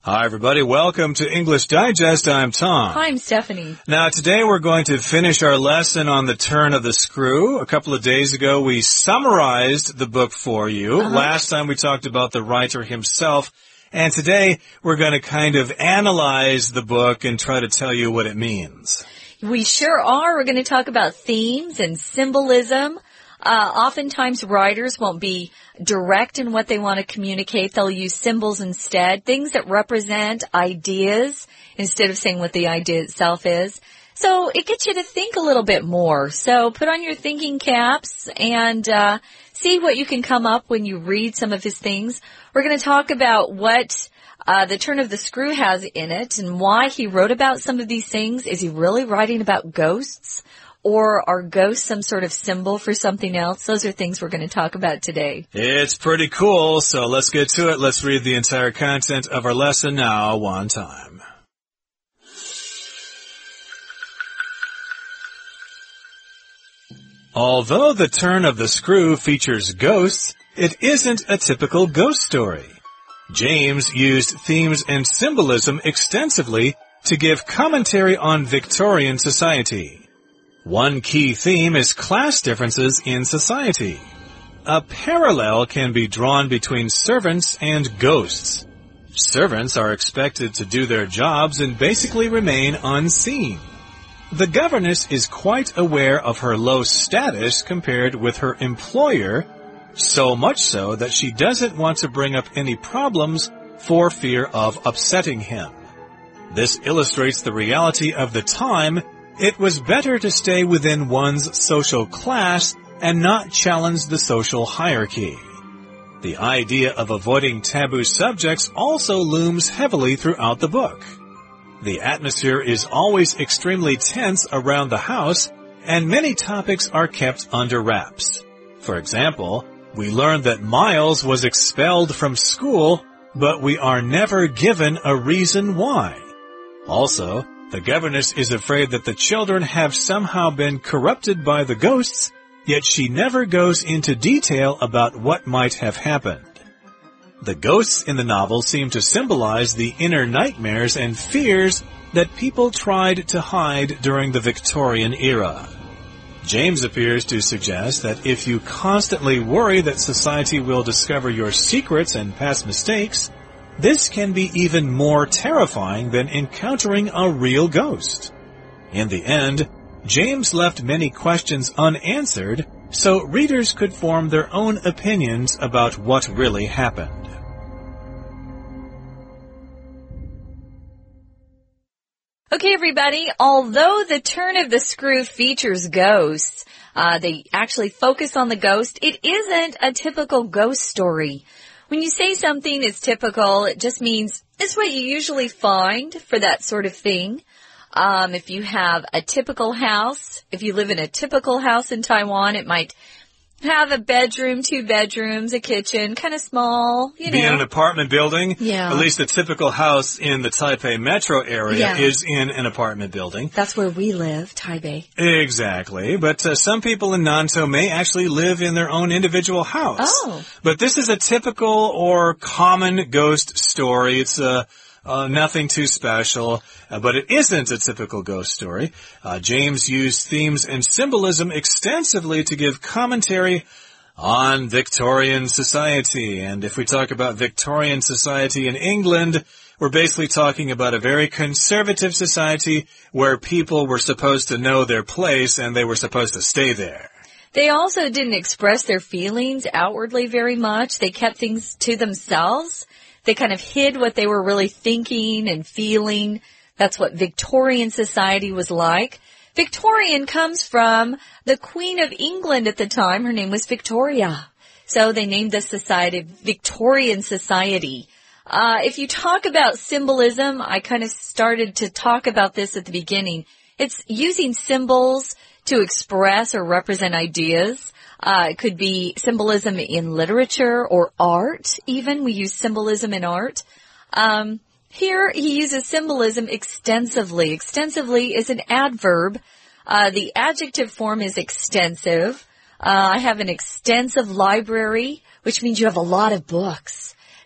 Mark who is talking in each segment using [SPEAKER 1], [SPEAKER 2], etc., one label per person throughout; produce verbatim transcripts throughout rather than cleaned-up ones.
[SPEAKER 1] Hi, everybody. Welcome to English Digest. I'm Tom.
[SPEAKER 2] Hi, I'm Stephanie.
[SPEAKER 1] Now, today we're going to finish our lesson on the turn of the screw. A couple of days ago, we summarized the book for you.
[SPEAKER 2] Uh-huh.
[SPEAKER 1] Last time we talked about the writer himself. And today we're going to kind of analyze the book and try to tell you what it means.
[SPEAKER 2] We sure are. We're going to talk about themes and symbolism. Uh, oftentimes writers won't be direct in what they want to communicate. They'll use symbols instead, things that represent ideas instead of saying what the idea itself is. So it gets you to think a little bit more. So put on your thinking caps and uh see what you can come up when you read some of his things. We're going to talk about what uh the turn of the screw has in it and why he wrote about some of these things. Is he really writing about ghosts? Or are ghosts some sort of symbol for something else? Those are things we're going to talk about today.
[SPEAKER 1] It's pretty cool, so let's get to it. Let's read the entire content of our lesson now one time. Although the turn of the screw features ghosts, it isn't a typical ghost story. James used themes and symbolism extensively to give commentary on Victorian society. One key theme is class differences in society. A parallel can be drawn between servants and ghosts. Servants are expected to do their jobs and basically remain unseen. The governess is quite aware of her low status compared with her employer, so much so that she doesn't want to bring up any problems for fear of upsetting him. This illustrates the reality of the time. It was better to stay within one's social class and not challenge the social hierarchy. The idea of avoiding taboo subjects also looms heavily throughout the book. The atmosphere is always extremely tense around the house, and many topics are kept under wraps. For example, we learn that Miles was expelled from school, but we are never given a reason why. Also, the governess is afraid that the children have somehow been corrupted by the ghosts, yet she never goes into detail about what might have happened. The ghosts in the novel seem to symbolize the inner nightmares and fears that people tried to hide during the Victorian era. James appears to suggest that if you constantly worry that society will discover your secrets and past mistakes, this can be even more terrifying than encountering a real ghost. In the end, James left many questions unanswered, so readers could form their own opinions about what really happened.
[SPEAKER 2] Okay, everybody, although the turn of the screw features ghosts, uh, they actually focus on the ghost, it isn't a typical ghost story. When you say something is typical, it just means it's what you usually find for that sort of thing. Um, if you have a typical house, if you live in a typical house in Taiwan, it might have a bedroom, two bedrooms, a kitchen, kind of small, you know.
[SPEAKER 1] Be in an apartment building.
[SPEAKER 2] Yeah.
[SPEAKER 1] At least the typical house in the Taipei metro area
[SPEAKER 2] Yeah.
[SPEAKER 1] is in an apartment building.
[SPEAKER 2] That's where we live, Taipei.
[SPEAKER 1] Exactly. But uh, some people in Nantou may actually live in their own individual house.
[SPEAKER 2] Oh.
[SPEAKER 1] But this is a typical or common ghost story. It's a... Uh, Uh, nothing too special, uh, but it isn't a typical ghost story. Uh, James used themes and symbolism extensively to give commentary on Victorian society. And if we talk about Victorian society in England, we're basically talking about a very conservative society where people were supposed to know their place and they were supposed to stay there.
[SPEAKER 2] They also didn't express their feelings outwardly very much. They kept things to themselves. They kind of hid what they were really thinking and feeling. That's what Victorian society was like. Victorian comes from the Queen of England at the time. Her name was Victoria. So they named this society Victorian Society. Uh, if you talk about symbolism, I kind of started to talk about this at the beginning. It's using symbols to express or represent ideas. Uh, it could be symbolism in literature or art, even. We use symbolism in art. Um, here, he uses symbolism extensively. Extensively is an adverb. Uh, the adjective form is extensive. Uh, I have an extensive library, which means you have a lot of books.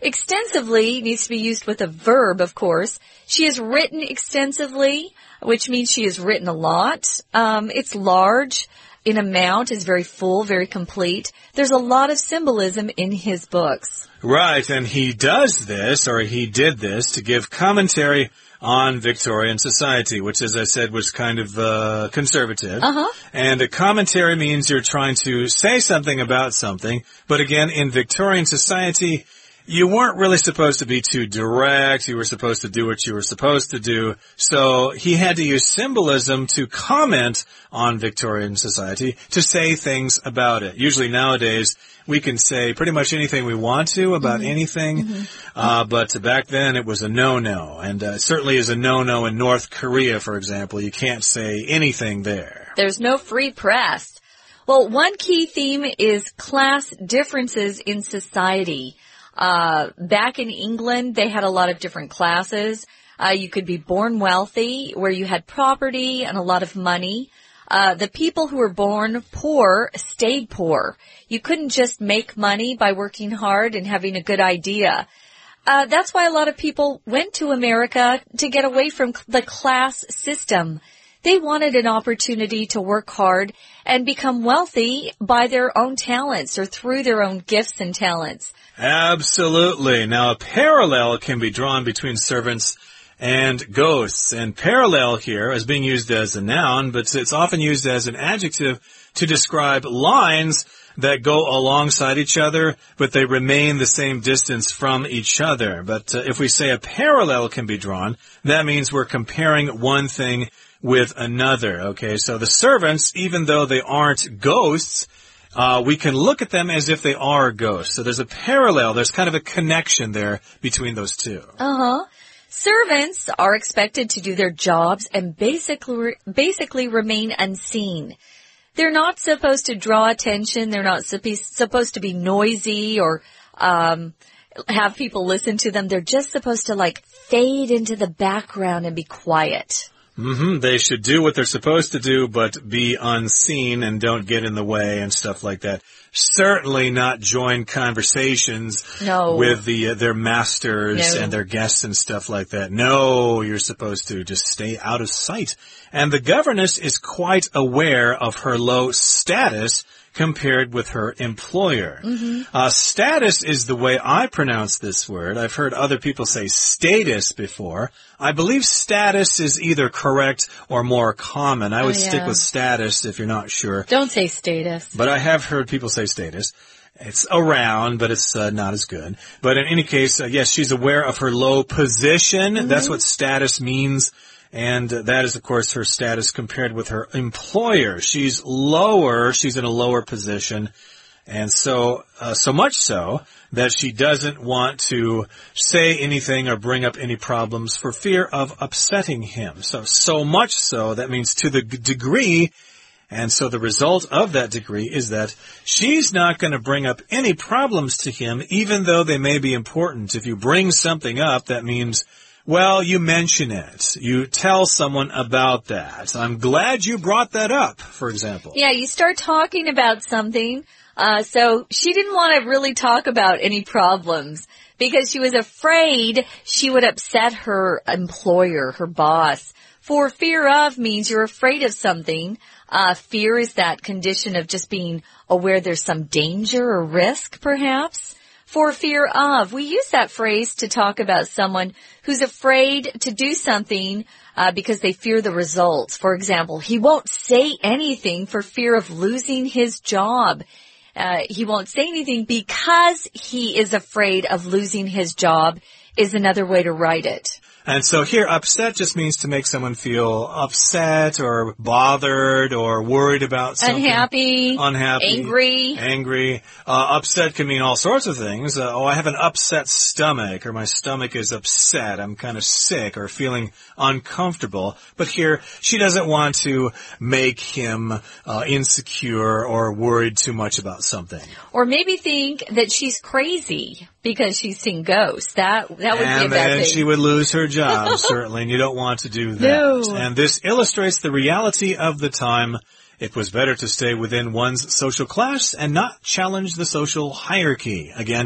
[SPEAKER 2] Extensively needs to be used with a verb, of course. She has written extensively, which means she has written a lot. Um, it's large in amount, is very full, very complete. There's a lot of symbolism in his books.
[SPEAKER 1] Right, and he does this, or he did this, to give commentary on Victorian society, which, as I said, was kind of uh, conservative.
[SPEAKER 2] Uh-huh.
[SPEAKER 1] And a commentary means you're trying to say something about something, but again, in Victorian society, you weren't really supposed to be too direct. You were supposed to do what you were supposed to do. So he had to use symbolism to comment on Victorian society, to say things about it. Usually nowadays, we can say pretty much anything we want to about mm-hmm. anything. Mm-hmm. Uh, but back then it was a no-no. And uh, it certainly is a no-no in North Korea, for example. You can't say anything there.
[SPEAKER 2] There's no free press. Well, one key theme is class differences in society. Uh, back in England, they had a lot of different classes. Uh, you could be born wealthy, where you had property and a lot of money. Uh, the people who were born poor stayed poor. You couldn't just make money by working hard and having a good idea. Uh, that's why a lot of people went to America to get away from the class system. They wanted an opportunity to work hard and become wealthy by their own talents or through their own gifts and talents.
[SPEAKER 1] Absolutely. Now, a parallel can be drawn between servants and ghosts. And parallel here is being used as a noun, but it's often used as an adjective to describe lines that go alongside each other, but they remain the same distance from each other. But uh, if we say a parallel can be drawn, that means we're comparing one thing with another. Okay, so the servants, even though they aren't ghosts, Uh, we can look at them as if they are ghosts. So there's a parallel. There's kind of a connection there between those two.
[SPEAKER 2] Uh-huh. Servants are expected to do their jobs and basically, basically remain unseen. They're not supposed to draw attention. They're not supposed to be noisy or um, have people listen to them. They're just supposed to, like, fade into the background and be quiet.
[SPEAKER 1] Mm-hmm. They should do what they're supposed to do, but be unseen and don't get in the way and stuff like that. Certainly not join conversations
[SPEAKER 2] no.
[SPEAKER 1] with the uh, their masters
[SPEAKER 2] no.
[SPEAKER 1] and their guests and stuff like that. No, you're supposed to just stay out of sight. And the governess is quite aware of her low status compared with her employer.
[SPEAKER 2] Mm-hmm.
[SPEAKER 1] Uh, status is the way I pronounce this word. I've heard other people say status before. I believe status is either correct or more common. I would
[SPEAKER 2] oh, yeah.
[SPEAKER 1] stick with status if you're not sure.
[SPEAKER 2] Don't say status.
[SPEAKER 1] But I have heard people say status. It's around, but it's uh, not as good. But in any case, uh, yes, she's aware of her low position. Mm-hmm. That's what status means. And uh, that is, of course, her status compared with her employer. She's lower. She's in a lower position. And so, uh, so much so that she doesn't want to say anything or bring up any problems for fear of upsetting him. So, so much so, that means to the g- degree. And so the result of that degree is that she's not going to bring up any problems to him, even though they may be important. If you bring something up, that means, well, you mention it. You tell someone about that. I'm glad you brought that up, for example.
[SPEAKER 2] Yeah, you start talking about something. Uh, so she didn't want to really talk about any problems because she was afraid she would upset her employer, her boss. For fear of means you're afraid of something. Uh, fear is that condition of just being aware there's some danger or risk, perhaps. For fear of. We use that phrase to talk about someone who's afraid to do something uh, because they fear the results. For example, he won't say anything for fear of losing his job. Uh, he won't say anything because he is afraid of losing his job is another way to write it.
[SPEAKER 1] And so here, upset just means to make someone feel upset or bothered or worried about something.
[SPEAKER 2] Unhappy.
[SPEAKER 1] Unhappy.
[SPEAKER 2] Angry.
[SPEAKER 1] Angry. Uh, upset can mean all sorts of things. Uh, oh, I have an upset stomach, or my stomach is upset. I'm kind of sick or feeling uncomfortable. But here, she doesn't want to make him uh, insecure or worried too much about something.
[SPEAKER 2] Or maybe think that she's crazy because she's seen ghosts. That that would
[SPEAKER 1] and
[SPEAKER 2] be a bad
[SPEAKER 1] then
[SPEAKER 2] thing.
[SPEAKER 1] She would lose her job, certainly, and you don't want to do that.
[SPEAKER 2] No.
[SPEAKER 1] And this illustrates the reality of the time. It was better to stay within one's social class and not challenge the social hierarchy. Again,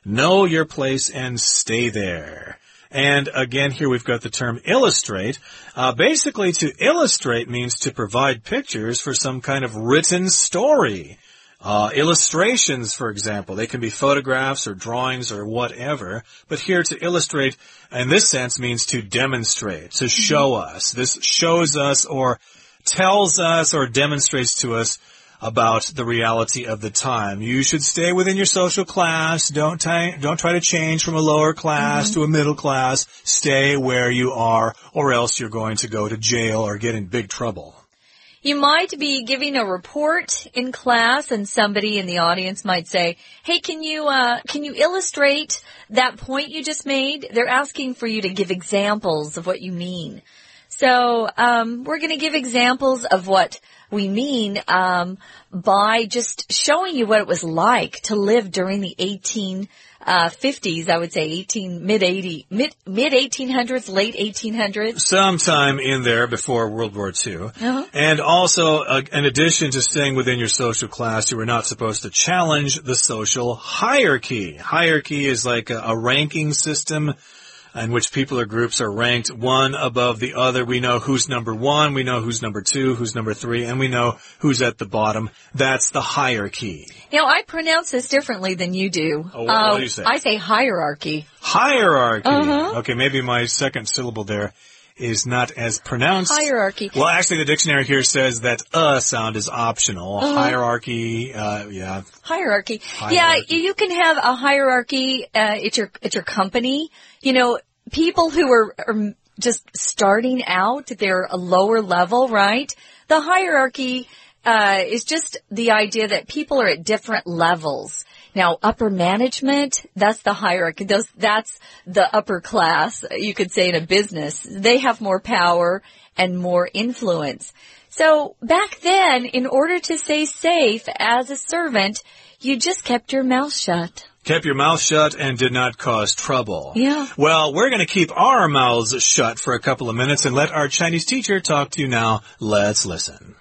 [SPEAKER 1] Know your place and stay there. And again, here we've got the term illustrate. Uh, basically, to illustrate means to provide pictures for some kind of written story. Uh, illustrations, for example, they can be photographs or drawings or whatever. But here to illustrate, in this sense, means to demonstrate, to show us. This shows us or tells us or demonstrates to us about the reality of the time. You should stay within your social class. Don't, don't try to change from a lower class mm-hmm. to a middle class. Stay where you are, or else you're going to go to jail or get in big trouble.
[SPEAKER 2] You might be giving a report in class, and somebody in the audience might say, hey, can you, uh, can you illustrate that point you just made? They're asking for you to give examples of what you mean. So, um, we're going to give examples of what we mean, um, by just showing you what it was like to live during the eighteen fifties, I would say eighteen, mid eighty, mid, mid eighteen hundreds, late eighteen hundreds.
[SPEAKER 1] Sometime in there before World War Two. Uh-huh. And also, uh, in addition to staying within your social class, you were not supposed to challenge the social hierarchy. Hierarchy is like a, a ranking system in which people or groups are ranked one above the other. We know who's number one, we know who's number two, who's number three, and we know who's at the bottom. That's the hierarchy.
[SPEAKER 2] Now, I pronounce this differently than you do.
[SPEAKER 1] Oh, what, uh, what do you say?
[SPEAKER 2] I say hierarchy.
[SPEAKER 1] Hierarchy.
[SPEAKER 2] Uh-huh.
[SPEAKER 1] Okay, maybe my second syllable there is not as pronounced.
[SPEAKER 2] Hierarchy.
[SPEAKER 1] Well, actually, the dictionary here says that uh sound is optional. Uh-huh. Hierarchy, uh, yeah.
[SPEAKER 2] Hierarchy. Hierarchy. Yeah, you can have a hierarchy uh, at your at your company. You know, people who are, are just starting out, they're a lower level, right? The hierarchy uh is just the idea that people are at different levels. Now, upper management, that's the hierarchy. Those, that's the upper class, you could say, in a business. They have more power and more influence. So back then, in order to stay safe as a servant, you just kept your mouth shut.
[SPEAKER 1] Kept your mouth shut and did not cause trouble.
[SPEAKER 2] Yeah.
[SPEAKER 1] Well, we're going to keep our mouths shut for a couple of minutes and let our Chinese teacher talk to you now. Let's listen.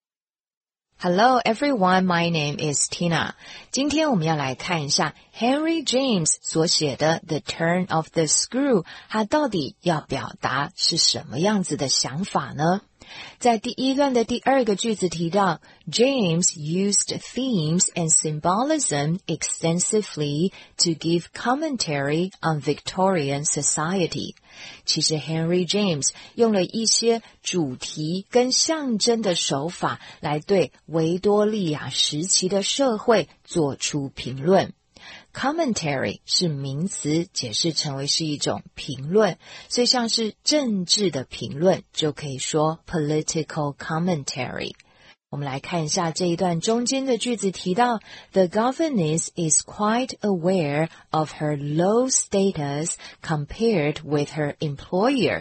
[SPEAKER 3] Hello everyone, my name is Tina. 今天我们要来看一下 Henry James 所写的 The Turn of the Screw， 他到底要表达是什么样子的想法呢？在第一段的第二个句子提到 James used themes and symbolism extensively to give commentary on Victorian society. 其实 Henry James 用了一些主题跟象征的手法来对维多利亚时期的社会做出评论。Commentary 是名词，解释成为是一种评论，所以像是政治的评论就可以说 political commentary。我们来看一下这一段中间的句子提到 The governess is quite aware of her low status compared with her employer.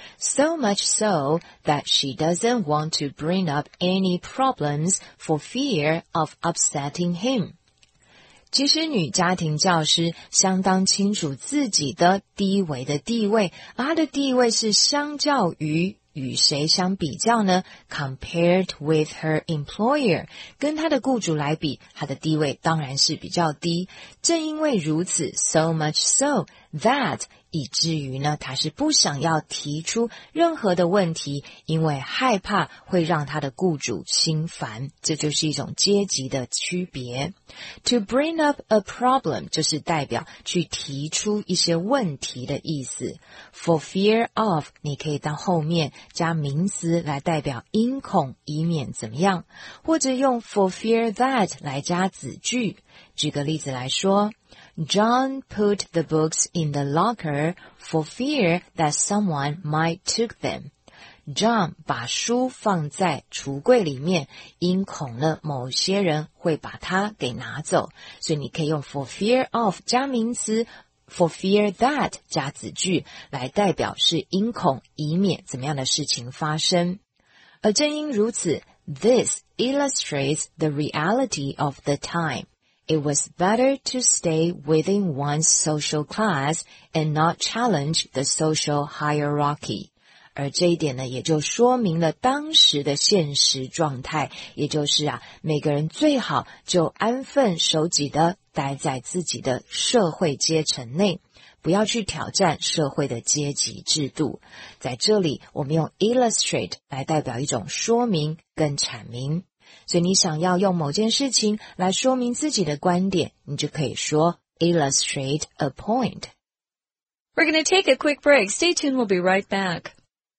[SPEAKER 3] So much so that she doesn't want to bring up any problems for fear of upsetting him.其实女家庭教师相当清楚自己的低微的地位，而她的地位是相较于与谁相比较呢？ Compared with her employer， 跟她的雇主来比，她的地位当然是比较低。正因为如此 ，so much so that， 以至于呢，她是不想要提出任何的问题，因为害怕会让她的雇主心烦。这就是一种阶级的区别。To bring up a problem 就是代表去提出一些问题的意思。For fear of 你可以到后面加名词来代表因恐以免怎么样，或者用 for fear that 来加子句。举个例子来说，John put the books in the locker for fear that someone might took them. John 把书放在橱柜里面，因恐呢某些人会把它给拿走。所以你可以用 for fear of 加名词， for fear that 加子句来代表是因恐以免怎么样的事情发生。而正因如此 ，this illustrates the reality of the time.It was better to stay within one's social class and not challenge the social hierarchy. 而这一点呢，也就说明了当时的现实状态，也就是啊，每个人最好就安分守己的待在自己的社会阶层内，不要去挑战社会的阶级制度。在这里，我们用 illustrate 来代表一种说明跟阐明。所以你想要用某件事情来说明自己的观点，你就可以说 illustrate a point.
[SPEAKER 2] We're going to take a quick break. Stay tuned. We'll be right back.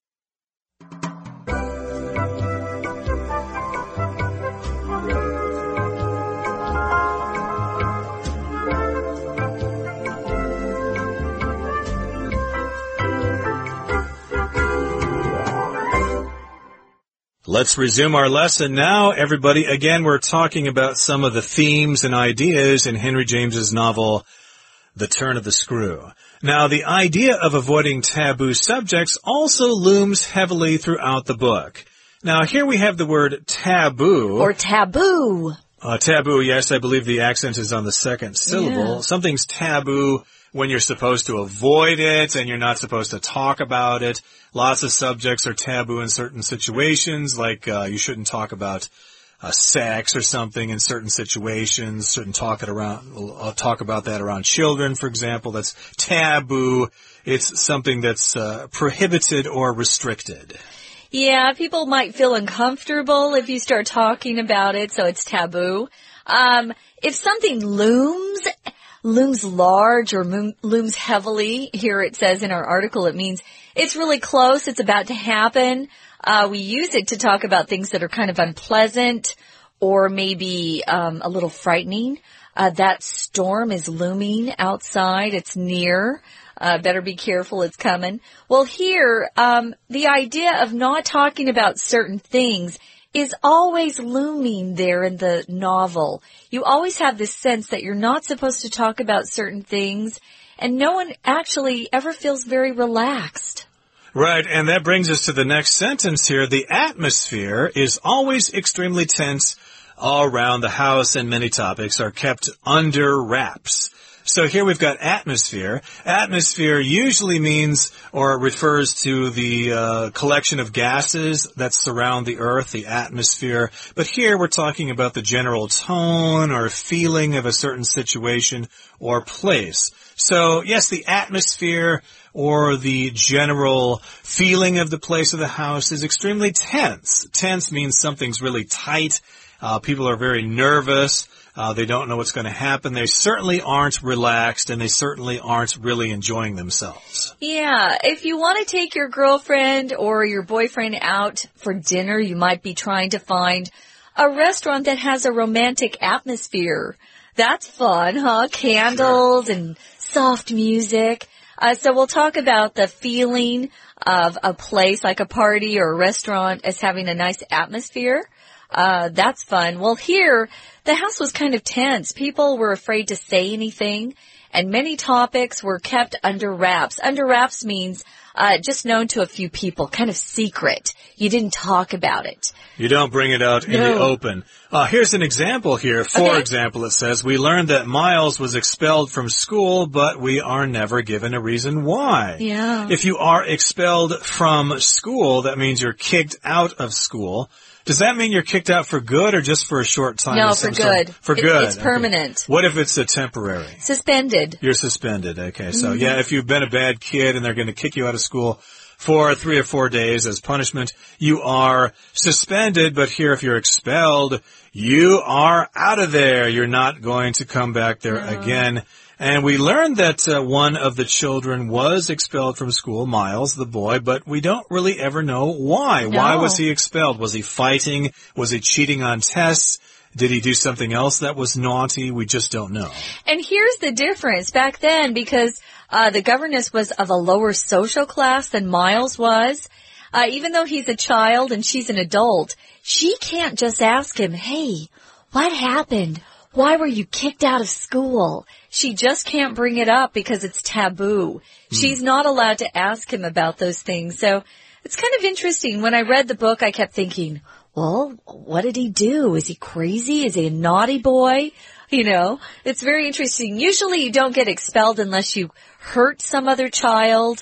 [SPEAKER 1] Let's resume our lesson now, everybody. Again, we're talking about some of the themes and ideas in Henry James's novel, The Turn of the Screw. Now, the idea of avoiding taboo subjects also looms heavily throughout the book. Now, here we have the word taboo.
[SPEAKER 2] Or taboo.
[SPEAKER 1] Uh, taboo, yes, I believe the accent is on the second syllable.
[SPEAKER 2] Yeah.
[SPEAKER 1] Something's taboo when you're supposed to avoid it and you're not supposed to talk about it. Lots of subjects are taboo in certain situations, like uh, you shouldn't talk about uh, sex or something in certain situations. Shouldn't talk it around, uh, talk about that around children, for example. That's taboo. It's something that's uh, prohibited or restricted.
[SPEAKER 2] Yeah, people might feel uncomfortable if you start talking about it, so it's taboo. Um, if something looms, looms large or moom, looms heavily, here it says in our article, it means it's really close, it's about to happen. Uh, we use it to talk about things that are kind of unpleasant or maybe um, a little frightening. Uh, that storm is looming outside, it's near. Uh, better be careful, it's coming. Well, here, um, the idea of not talking about certain things is always looming there in the novel. You always have this sense that you're not supposed to talk about certain things, and no one actually ever feels very relaxed.
[SPEAKER 1] Right, and that brings us to the next sentence here. The atmosphere is always extremely tense all around the house, and many topics are kept under wraps. So here we've got atmosphere. Atmosphere usually means or refers to the uh, collection of gases that surround the earth, the atmosphere. But here we're talking about the general tone or feeling of a certain situation or place. So yes, the atmosphere or the general feeling of the place of the house is extremely tense. Tense means something's really tight. Uh, people are very nervous. Uh, they don't know what's going to happen. They certainly aren't relaxed, and they certainly aren't really enjoying themselves.
[SPEAKER 2] Yeah, if you want to take your girlfriend or your boyfriend out for dinner, you might be trying to find a restaurant that has a romantic atmosphere. That's fun, huh? Candles sure. and soft music. Uh, so we'll talk about the feeling of a place like a party or a restaurant as having a nice atmosphere. Uh, that's fun. Well, here, the house was kind of tense. People were afraid to say anything, and many topics were kept under wraps. Under wraps means uh, just known to a few people, kind of secret. You didn't talk about it.
[SPEAKER 1] You don't bring it out in
[SPEAKER 2] no.
[SPEAKER 1] the open. Uh, here's an example here. For
[SPEAKER 2] okay.
[SPEAKER 1] example, it says, we learned that Miles was expelled from school, but we are never given a reason why.
[SPEAKER 2] Yeah.
[SPEAKER 1] If you are expelled from school, that means you're kicked out of school. Does that mean you're kicked out for good or just for a short time?
[SPEAKER 2] No, for good.
[SPEAKER 1] For
[SPEAKER 2] it,
[SPEAKER 1] good.
[SPEAKER 2] It's permanent.
[SPEAKER 1] Okay. What if it's a temporary?
[SPEAKER 2] Suspended.
[SPEAKER 1] You're suspended. Okay. So,
[SPEAKER 2] mm-hmm.
[SPEAKER 1] yeah, if you've been a bad kid and they're going to kick you out of school for three or four days as punishment, you are suspended. But here, if you're expelled, you are out of there. You're not going to come back there no. again. And we learned that uh, one of the children was expelled from school, Miles, the boy, but we don't really ever know why.
[SPEAKER 2] No.
[SPEAKER 1] Why was he expelled? Was he fighting? Was he cheating on tests? Did he do something else that was naughty? We just don't know.
[SPEAKER 2] And here's the difference. Back then, because uh, the governess was of a lower social class than Miles was, uh, even though he's a child and she's an adult, she can't just ask him, hey, what happened? Why were you kicked out of school? She just can't bring it up because it's taboo. Mm. She's not allowed to ask him about those things. So it's kind of interesting. When I read the book, I kept thinking, well, what did he do? Is he crazy? Is he a naughty boy? You know, it's very interesting. Usually you don't get expelled unless you hurt some other child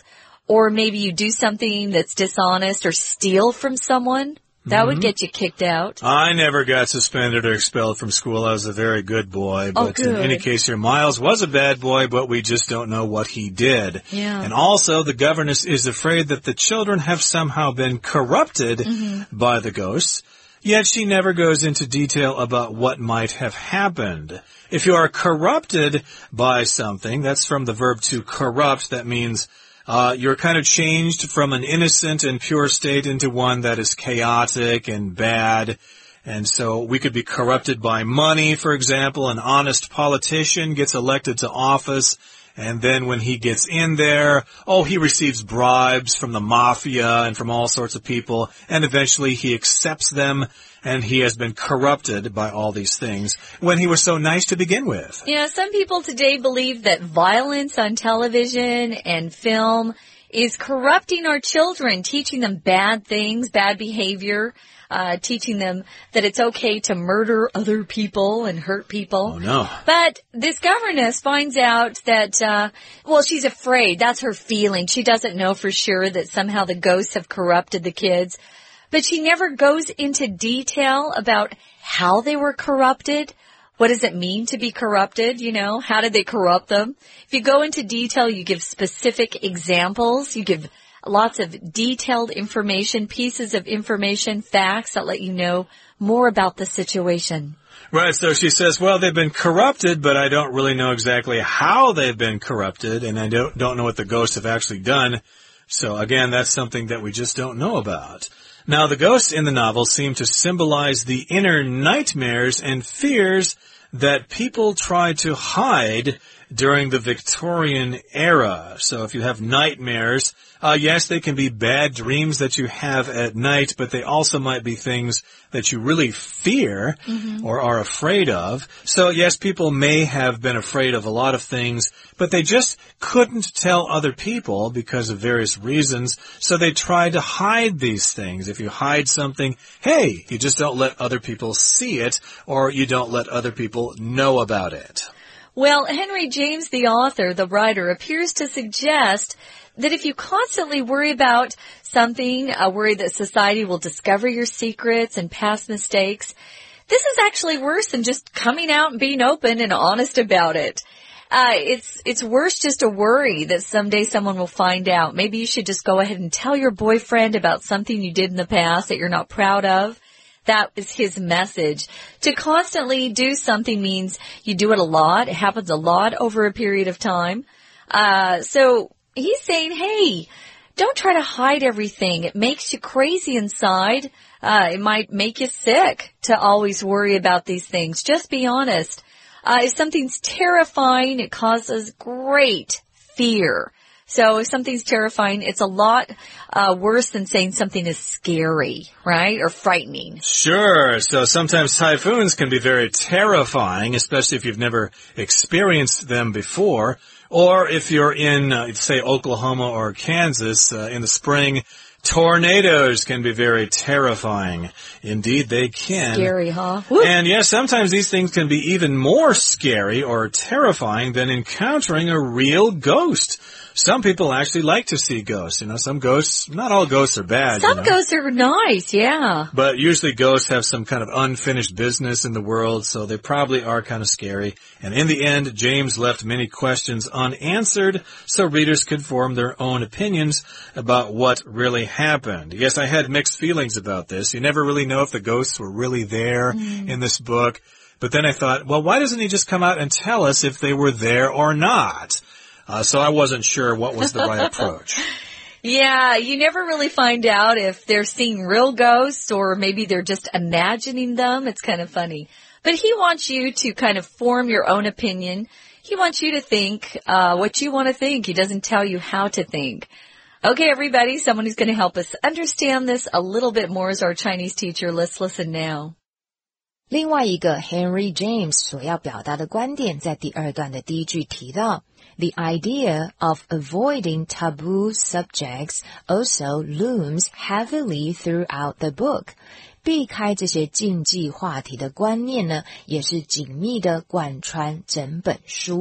[SPEAKER 2] or maybe you do something that's dishonest or steal from someone. That would get you kicked out.
[SPEAKER 1] I never got suspended or expelled from school. I was a very good boy. But
[SPEAKER 2] oh, good.
[SPEAKER 1] in any case here, Miles was a bad boy, but we just don't know what he did.
[SPEAKER 2] Yeah.
[SPEAKER 1] And also, the governess is afraid that the children have somehow been corrupted mm-hmm. by the ghosts. Yet she never goes into detail about what might have happened. If you are corrupted by something, that's from the verb to corrupt. That means Uh, you're kind of changed from an innocent and pure state into one that is chaotic and bad. And so we could be corrupted by money, for example. An honest politician gets elected to office, and then when he gets in there, oh, he receives bribes from the mafia and from all sorts of people, and eventually he accepts them, and he has been corrupted by all these things when he was so nice to begin with.
[SPEAKER 2] You know, some people today believe that violence on television and film is corrupting our children, teaching them bad things, bad behavior, uh, teaching them that it's okay to murder other people and hurt people.
[SPEAKER 1] Oh, no.
[SPEAKER 2] But this governess finds out that, uh, well, she's afraid. That's her feeling. She doesn't know for sure that somehow the ghosts have corrupted the kids. But she never goes into detail about how they were corrupted. What does it mean to be corrupted? You know, how did they corrupt them? If you go into detail, you give specific examples. You give lots of detailed information, pieces of information, facts that let you know more about the situation.
[SPEAKER 1] Right, so she says, well, they've been corrupted, but I don't really know exactly how they've been corrupted, and I don't, don't know what the ghosts have actually done. So again, that's something that we just don't know about. Now, the ghosts in the novel seem to symbolize the inner nightmares and fears that people try to hide during the Victorian era. So if you have nightmares, uh, yes, they can be bad dreams that you have at night, but they also might be things that you really fear mm-hmm. or are afraid of. So yes, people may have been afraid of a lot of things, but they just couldn't tell other people because of various reasons. So they tried to hide these things. If you hide something, hey, you just don't let other people see it, or you don't let other people know about it.
[SPEAKER 2] Well, Henry James, the author, the writer, appears to suggest that if you constantly worry about something, uh, worry that society will discover your secrets and past mistakes, this is actually worse than just coming out and being open and honest about it. Uh, it's, it's worse just to worry that someday someone will find out. Maybe you should just go ahead and tell your boyfriend about something you did in the past that you're not proud of. That is his message. To constantly do something means you do it a lot. It happens a lot over a period of time. Uh, so he's saying, hey, don't try to hide everything. It makes you crazy inside. Uh, it might make you sick to always worry about these things. Just be honest. Uh, if something's terrifying, it causes great fear. So if something's terrifying, it's a lot uh, worse than saying something is scary, right, or frightening.
[SPEAKER 1] Sure. So sometimes typhoons can be very terrifying, especially if you've never experienced them before. Or if you're in, uh, say, Oklahoma or Kansas uh, in the spring, tornadoes can be very terrifying. Indeed, they can.
[SPEAKER 2] Scary, huh? Woo.
[SPEAKER 1] And yes, sometimes these things can be even more scary or terrifying than encountering a real ghost. Some people actually like to see ghosts. You know, some ghosts, not all ghosts are bad.
[SPEAKER 2] Some
[SPEAKER 1] you know?
[SPEAKER 2] ghosts are nice, yeah.
[SPEAKER 1] But usually ghosts have some kind of unfinished business in the world, so they probably are kind of scary. And in the end, James left many questions unanswered so readers could form their own opinions about what really happened. Yes, I had mixed feelings about this. You never really know if the ghosts were really there mm. in this book. But then I thought, well, why doesn't he just come out and tell us if they were there or not? Uh, so I wasn't sure what was the right approach.
[SPEAKER 2] Yeah, you never really find out if they're seeing real ghosts or maybe they're just imagining them. It's kind of funny. But he wants you to kind of form your own opinion. He wants you to think uh what you want to think. He doesn't tell you how to think. Okay, everybody, someone who's going to help us understand this a little bit more is our Chinese teacher. Let's listen now.
[SPEAKER 3] 另外一个 Henry James 所要表达的观点在第二段的第一句提到 The idea of avoiding taboo subjects also looms heavily throughout the book. 避开这些禁忌话题的观念呢，也是紧密地贯穿整本书。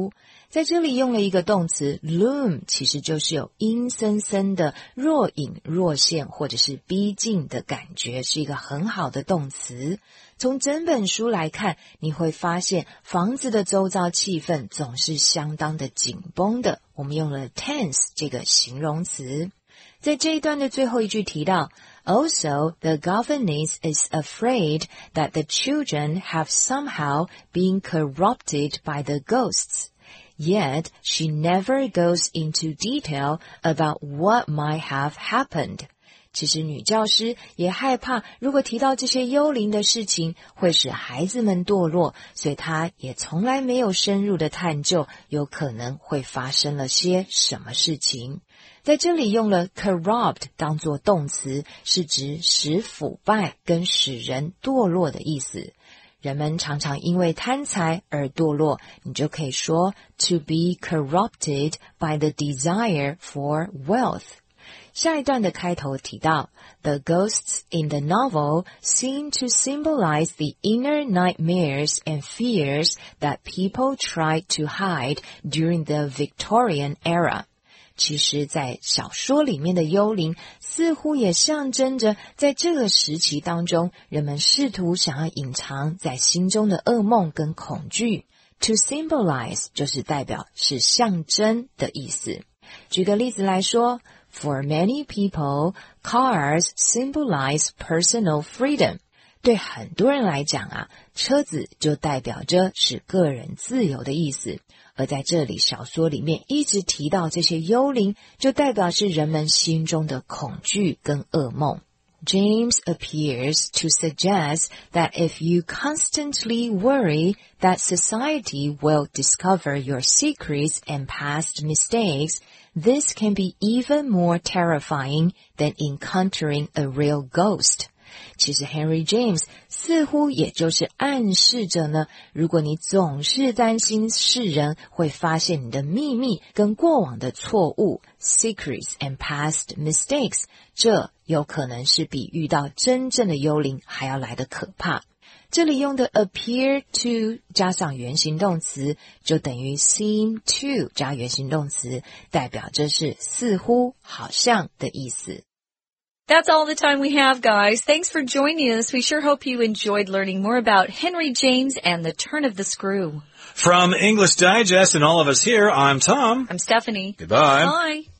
[SPEAKER 3] 在这里用了一个动词 loom， 其实就是有阴森森的若隐若现或者是逼近的感觉，是一个很好的动词。从整本书来看，你会发现房子的周遭气氛总是相当的紧绷的，我们用了 tense 这个形容词。在这一段的最后一句提到 Also, the governess is afraid that the children have somehow been corrupted by the ghosts.Yet, she never goes into detail about what might have happened. 其实女教师也害怕，如果提到这些幽灵的事情，会使孩子们堕落，所以她也从来没有深入的探究，有可能会发生了些什么事情。在这里用了 corrupt 当作动词，是指使腐败跟使人堕落的意思。人们常常因为贪财而堕落，你就可以说 to be corrupted by the desire for wealth。 下一段的开头提到 The ghosts in the novel seem to symbolize the inner nightmares and fears that people tried to hide during the Victorian era。其实在小说里面的幽灵似乎也象征着在这个时期当中，人们试图想要隐藏在心中的噩梦跟恐惧。 To symbolize 就是代表是象征的意思。举个例子来说， For many people, cars symbolize personal freedom。 对很多人来讲啊，车子就代表着是个人自由的意思。而在这里小说里面一直提到这些幽灵，就代表是人们心中的恐惧跟噩梦。 James appears to suggest that if you constantly worry that society will discover your secrets and past mistakes, this can be even more terrifying than encountering a real ghost.其实 Henry James 似乎也就是暗示着呢，如果你总是担心世人会发现你的秘密跟过往的错误 secrets and past mistakes， 这有可能是比遇到真正的幽灵还要来得可怕。这里用的 appear to 加上原形动词，就等于 seem to 加原形动词，代表着是似乎好像的意思。
[SPEAKER 2] That's all the time we have, guys. Thanks for joining us. We sure hope you enjoyed learning more about Henry James and the Turn of the Screw.
[SPEAKER 1] From English Digest and all of us here, I'm Tom.
[SPEAKER 2] I'm Stephanie.
[SPEAKER 1] Goodbye.
[SPEAKER 2] Bye.